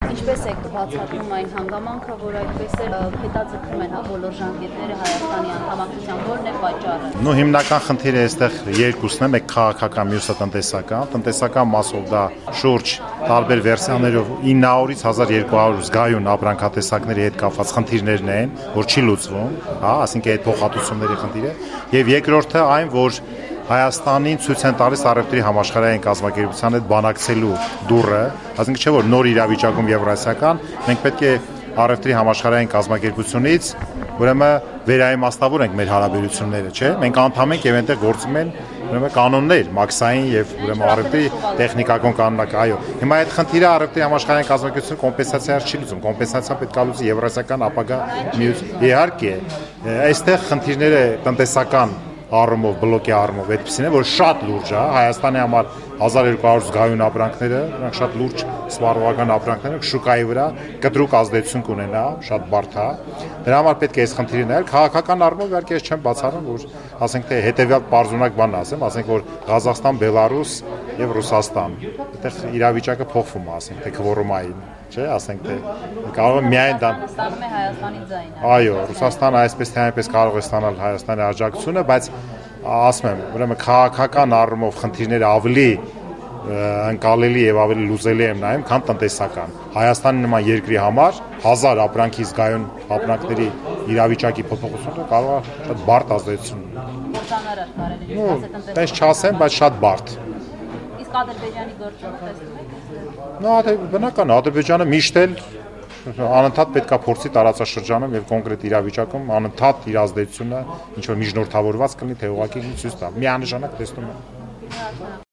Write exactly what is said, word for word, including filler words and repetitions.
Ինչպես եք բացատրում այն հանգամանքը, որ այդպես է հետաձգում են հա բոլոր ժանգետները Հայաստանի անդամակցության, որն է պատճառը։ Ну հիմնական խնդիրը այստեղ երկուսն է, մեկ քաղաքական, մյուսը տնտեսական։ Տնտեսական մասով դա շուրջ տարբեր վերսիաներով ինը հարյուրից հազար երկու հարյուր զգայուն ապրանքատեսակների հետ կապված խնդիրներն են, որ չի լուծվում, հա, ասինքն այդ փոխհատուցումների խնդիրը, եւ երկրորդը այն, որ Հայաստանին ցույց են տալիս առևտրի համաշխարհային կազմակերպության հետ բանակցելու դուռը, ասինքն չէ որ նոր իրավիճակում եվրասիական մենք պետք է առևտրի համաշխարհային կազմակերպությունից ուրեմն վերաիմաստավոր ենք մեր հարաբերությունները, չէ՞։ Մենք անդամ ենք եւ այնտեղ գործում են ուրեմն կանոններ, մաքսային եւ ուրեմն առևտրի տեխնիկական կանոնակ, այո։ Հիմա այդ խնդիրը առևտրի համաշխարհային կազմակերպությունը կոմպենսացիա չի լուծում, կոմպենսացիա պետք է լուծի եվրասիական ապագա միուս։ Իհարկե, այստեղ խնդիրները տնտեսական առումով բլոկի առումով այդպեսին է, որ շատ լուրջ է, Հայաստանի համար հազար երկու հարյուր զգայուն ապրանքները, նրանք շատ լուրջ սպառողական ապրանքներ, շուկայի վրա կտրուկ ազդեցություն կունենա, շատ բարդ է։ Դրա համար պետք է այս խնդիրը նայել, քաղաքական առումով իհարկե ես չեմ բացառում, որ ասենք թե հետեւյալ բարձունակ բանն ասեմ, ասենք որ Ղազախստան, Բելարուս եւ Ռուսաստան, այդտեղ իրավիճակը փոխվում է, ասենք թե քվորումային, չէ, ասենք թե կարող է միայն դա ստանում է Հայաստանի ձայնը։ Այո, Ռուսաստանը այսպես թե այնպես կարող է ստանալ Հայաստանի աջակցությունը, բայց ասում եմ, ուրեմն քաղաքական առումով խնդիրները ավելի ընկալելի եւ ավելի լուծելի եմ նայում, քան տնտեսական։ Հայաստանի նման երկրի համար հազար ապրանքի զգայուն ապրանքների իրավիճակի փոփոխությունը կարող է շատ բարդ ազդեցություն Գործանարար կարելի է ունենալ։ ասել Տես չասեմ, բայց շատ բարդ։ Իսկ Ադրբեջանի գործոնը տեսնում եք։ Նա բնական Ադրբեջանը միշտ էլ անընդհատ պետք է փորձի տարածաշրջանում եւ կոնկրետ իրավիճակում անընդհատ իր ազդեցությունը ինչ որ միջնորդավորված կլինի թե ուղղակի ցույց տա։ Միանշանակ տեսնում եմ։